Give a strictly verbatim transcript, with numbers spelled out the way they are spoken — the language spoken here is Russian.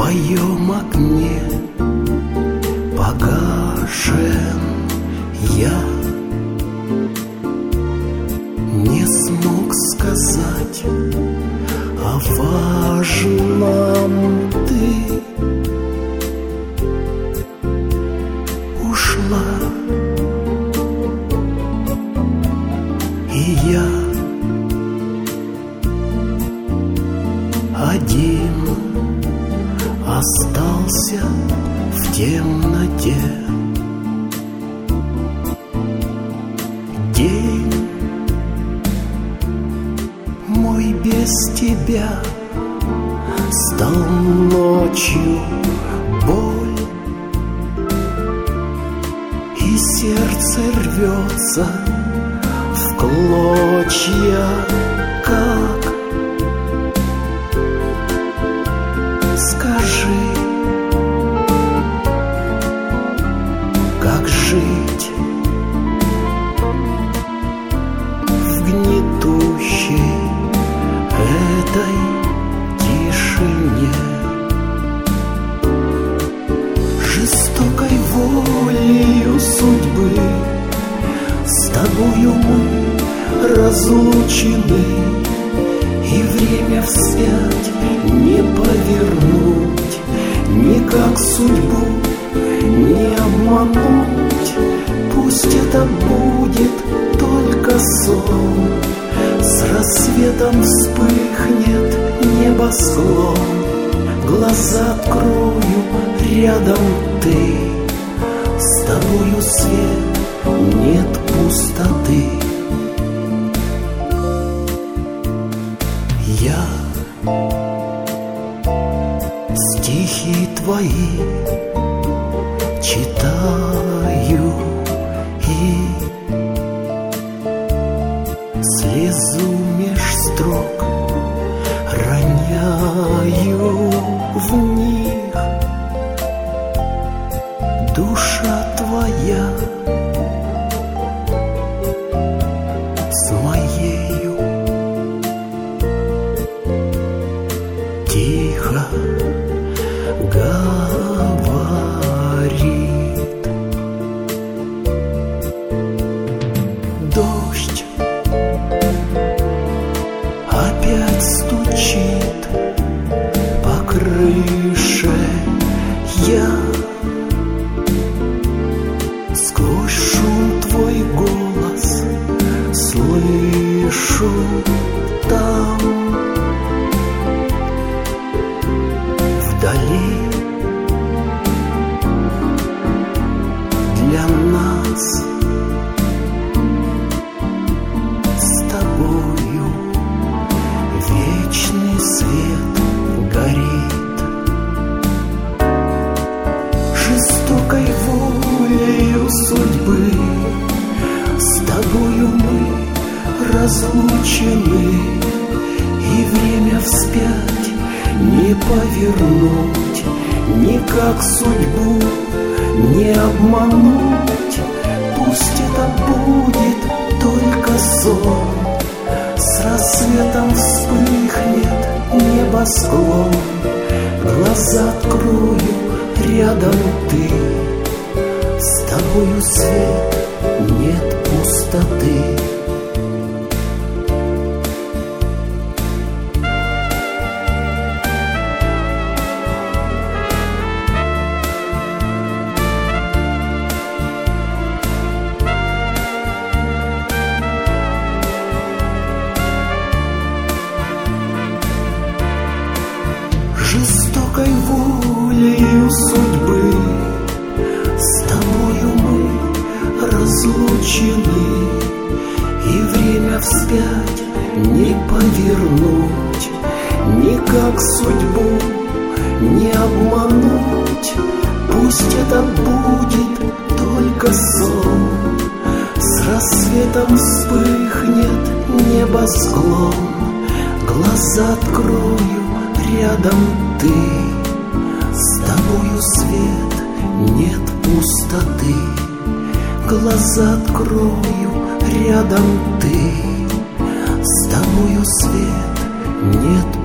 твоем окне погашен я. Не смог сказать о важном ты. Ушла, и я один остался в темноте. День мой без тебя стал ночью боль, и сердце рвется в клочья, как. Скажи, как жить в гнетущей этой тишине? Жестокой волею судьбы с тобою мы разлучены, и время вспять не повернуть, никак судьбу не обмануть. Пусть это будет только сон, с рассветом вспыхнет небосклон. Глаза открою, рядом ты, с тобою свет, нет пустоты. Я стихи твои читаю и слезу меж строк роняю в них. Душа твоя с моею тихо говорит. Дождь опять стучит по крыше. Я сквозь шум твой голос слышу там. Вдали для нас с тобою вечный свет горит. Жестокой волею судьбы с тобою мы разлучены, и время вспять не повернуть, никак судьбу не обмануть. Пусть это будет только сон, с рассветом вспыхнет небосклон. Глаза открою, рядом ты, с тобою свет, нет пустоты. Жестокой волею судьбы с тобою мы разлучены, и время вспять не повернуть, никак судьбу не обмануть. Пусть это будет только сон, с рассветом вспыхнет небосклон. Глаза открою, рядом ты, с тобою свет, нет пустоты. Глаза открою, рядом ты, с тобою свет, нет